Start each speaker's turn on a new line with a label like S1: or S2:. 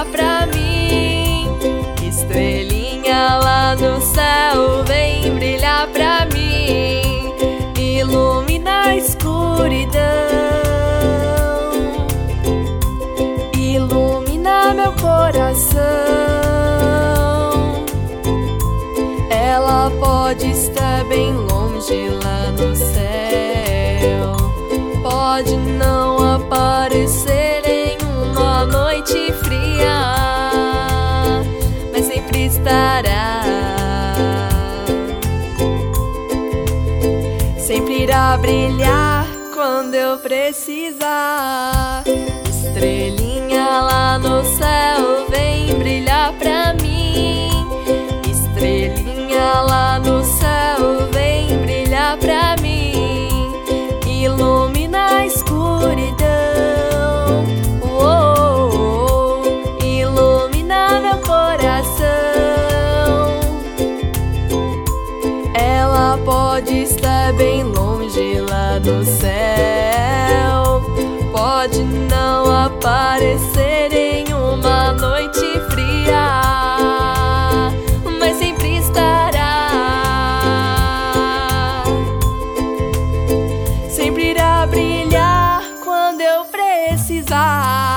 S1: pra mim. Estrelinha lá no céu, vem brilhar pra mim. Ilumina a escuridão, ilumina meu coração. Ela pode estar bem longe lá no céu, pode não aparecer em uma noite fria, mas sempre estará, sempre irá brilhar quando eu precisar. Estrelinha lá no céu, vem brilhar pra mim. Estrelinha lá no céu, vem brilhar pra mim. Ilumina a escuridão, oh, oh, oh. Ilumina meu coração. Ela pode estar bem longe lá no céu, pode não aparecer em uma noite fria, mas sempre estará, sempre irá brilhar quando eu precisar.